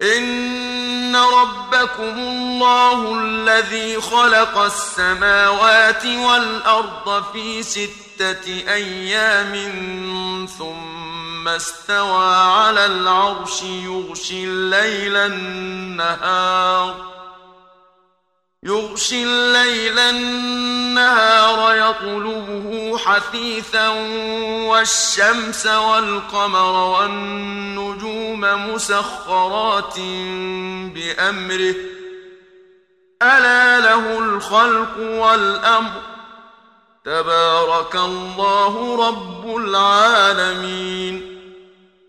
إن ربكم الله الذي خلق السماوات والأرض في 6 أيام ثم استوى على العرش يغشي الليل النهار يطلبه حثيثا والشمس والقمر والنجوم مسخرات بأمره ألا له الخلق والأمر تبارك الله رب العالمين.